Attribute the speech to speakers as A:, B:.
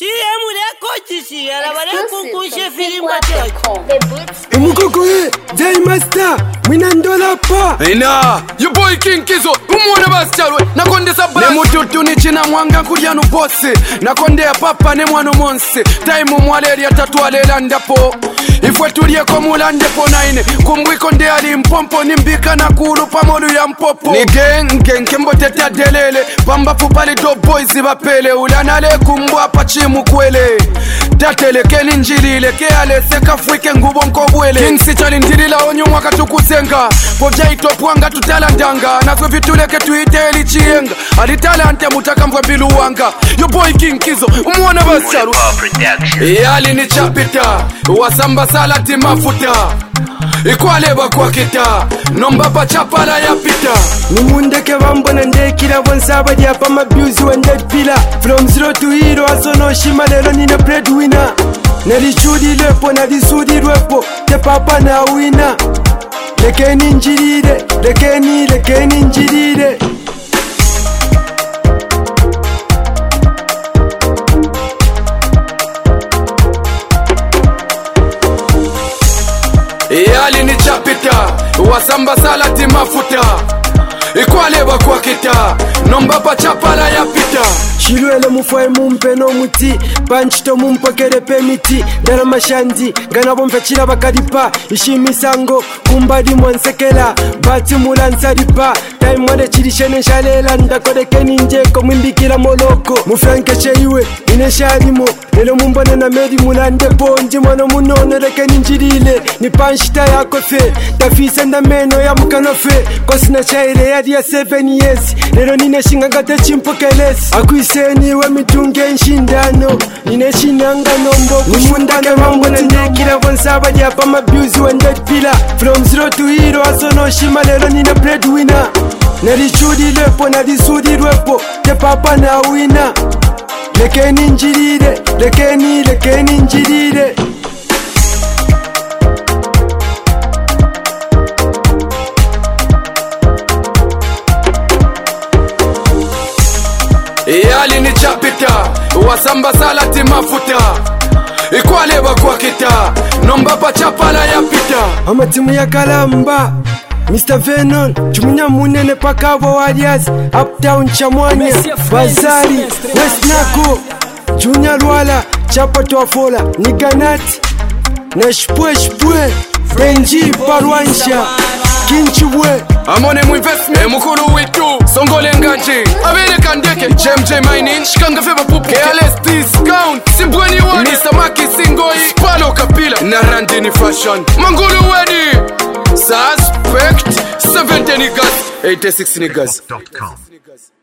A: Master, Minandola pa.
B: Ina, your boy King Kizo, umwana basichalwe. Nakonde sabasi. Ne mututu ni china mwanga kulianu bosse. Nakonde ya papa ne mwanu monse. Time mwaleria tatualela ndapo. Ifwe tulie komula ndepo naine. Kumbwiko nde ali mpompo ni mbika na kulu pamolu ya mpopo. Ni gen kembo teta delele. Pamba fupali do boys wapele. Ulanale kumbwa pachimu kwele. Tatele keli njilile. Keale seka fwike ngubo nkobwele. King si chali njilila onyo mwaka tukusenga. Poja itopwanga tutalandanga. Nakwe vituleke tuiteli chienga. Alitalante mutaka mkwe biluwanga. Yo boy King Kizo umwana basaru. Yali ni chapita. Wasamba salati mafuta. Ikwaleba kwa kita. Nombaba chapala ya pita.
A: Numundeke wambona ndekira bonsaba diapa mabuzi wended pila. From zero to hero asono shima lelo nina breadwinner. Nalichudi lepo nalisudi lwepo. Te papa na wina. Lekeni njiride. Lekeni njiride.
B: Yali ni chapita. Wasamba salati mafuta. Ikwaleba kwa kita. Nombaba chapala ya pita.
A: Shilwele mufwae mumpe no muti. Panchito mumpokere pemiti. Dara mashandi. Gana bomfechira bakaripa. Ishimisango. Kumbadi mwansekela. Bati mulansaripa. Time wale chirishene shalela. Ndakode njeko mwimbikira moloko. Mufranke cheiwe. Inesharimo. Nelo mumbone na meri mulande ponji. Mwana munone rekeni njirile. Ni panchita yako fe. Tafisa nda meno ya mukanofe. Kosina chaire ya dia 7 years. Nelo nine shingangate chimpokelesi. Akuiseni we mitunge nshindano. Nine shinanga nombo. Nimundake wambone ndekira bonsaba diapa mabuzi wended pila. From zero to hero asono shima lelo nine breadwinner. Nalichudi lepo nalisudi lwepo. Te papa na wina. Lekeni njiride. Lekeni njiride.
B: Yali ni chapita. Wasamba salati mafuta. Ikwaleba kwa kita. Nombaba chapala ya pita.
A: Amatimu ya kalamba. Mr. Venon, chumunya munene pakabo Warriors, Uptown Chamwanya, Bazari, West Nako, Junior Lwala, Chapa Tuafola, Niganati, Nashpwe, Benji Parwansha, Kinchibwe.
B: Amone mu investment mukulu witu Songole Nganji Abele Kandeke JMJ Mining Shikanga Feba Pupu KLS Discount Simbweni Wani Mr. Maki Singoi Spalo Kapila Narandini Fashion Mangulu Weni Suspect 70 niggas 86 niggas